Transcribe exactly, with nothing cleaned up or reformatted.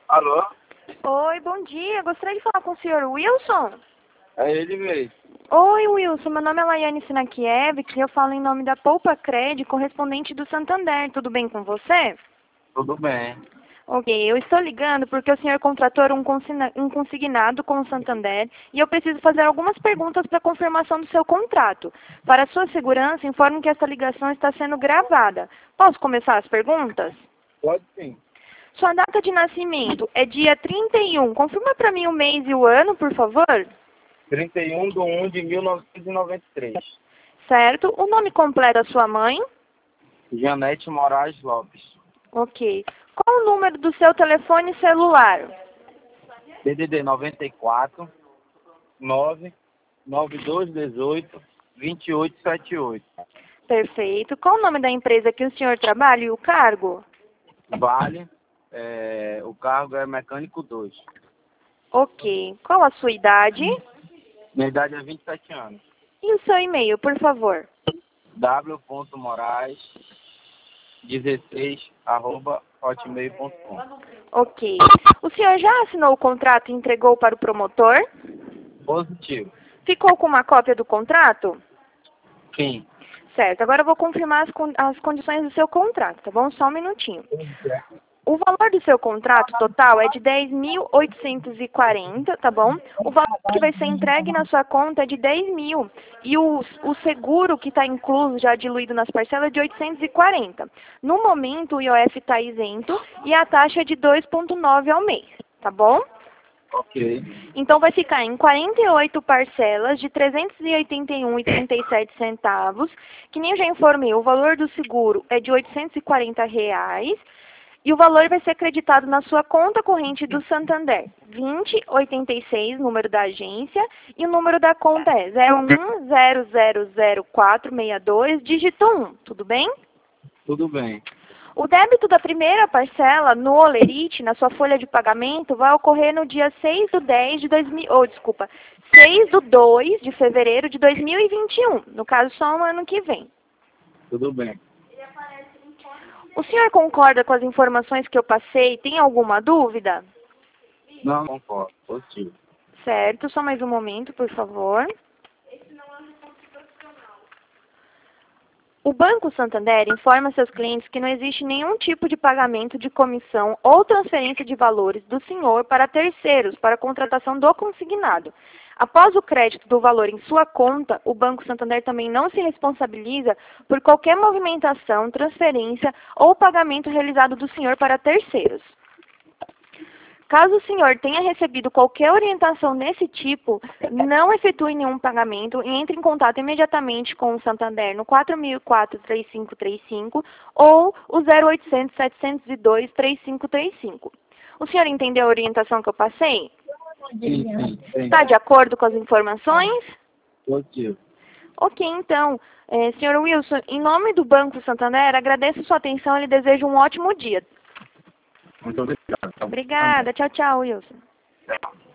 Alô? Oi, bom dia. Gostaria de falar com o senhor Wilson? É ele mesmo. Oi, Wilson. Meu nome é Laiane Sinakiewicz e eu falo em nome da Poupa Cred, correspondente do Santander. Tudo bem com você? Tudo bem. Ok, eu estou ligando porque o senhor contratou um, consigna um consignado com o Santander e eu preciso fazer algumas perguntas para confirmação do seu contrato. Para sua segurança, informo que esta ligação está sendo gravada. Posso começar as perguntas? Pode sim. Sua data de nascimento é dia trinta e um. Confirma para mim o mês e o ano, por favor. trinta e um de um de mil novecentos e noventa e três. Certo. O nome completo da sua mãe? Janete Moraes Lopes. Ok. Qual o número do seu telefone celular? D D D noventa e quatro, nove, nove dois um oito, dois oito sete oito. Perfeito. Qual o nome da empresa que o senhor trabalha e o cargo? Vale, é, o cargo é mecânico dois. Ok. Qual a sua idade? Minha idade é vinte e sete anos. E o seu e-mail, por favor? w.moraes dezesseis arroba hotmail ponto com. Ok. O senhor já assinou o contrato e entregou para o promotor? Positivo. Ficou com uma cópia do contrato? Sim. Certo. Agora eu vou confirmar as, con as condições do seu contrato, tá bom? Só um minutinho. O valor do seu contrato total é de dez mil oitocentos e quarenta, tá bom? O valor que vai ser entregue na sua conta é de dez mil. E o, o seguro que está incluso, já diluído nas parcelas, é de oitocentos e quarenta. No momento, o I O F está isento e a taxa é de dois vírgula nove ao mês, tá bom? Ok. Então vai ficar em quarenta e oito parcelas de trezentos e oitenta e um reais e trinta e sete centavos. Que nem eu já informei, o valor do seguro é de oitocentos e quarenta reais. E o valor vai ser acreditado na sua conta corrente do Santander. vinte oitenta e seis, número da agência, e o número da conta é zero um zero zero zero quatro seis dois, dígito um. Tudo bem? Tudo bem. O débito da primeira parcela no Olerite, na sua folha de pagamento, vai ocorrer no dia seis do dez de dois mil, oh, desculpa, seis do dois de fevereiro de dois mil e vinte e um. No caso, só no ano que vem. Tudo bem. O senhor concorda com as informações que eu passei? Tem alguma dúvida? Não, concordo. Positivo. Certo, só mais um momento, por favor. O Banco Santander informa seus clientes que não existe nenhum tipo de pagamento de comissão ou transferência de valores do senhor para terceiros para a contratação do consignado. Após o crédito do valor em sua conta, o Banco Santander também não se responsabiliza por qualquer movimentação, transferência ou pagamento realizado do senhor para terceiros. Caso o senhor tenha recebido qualquer orientação desse tipo, não efetue nenhum pagamento e entre em contato imediatamente com o Santander no quatro mil e quatro, três cinco três cinco ou o zero oitocentos, setecentos e dois, três cinco três cinco. O senhor entendeu a orientação que eu passei? Sim, sim, sim. Está de acordo com as informações? Positivo. Ok, então, eh, senhor Wilson, em nome do Banco Santander, agradeço sua atenção e lhe desejo um ótimo dia. Muito obrigado. Obrigada. Tchau, tchau, Wilson. Tchau.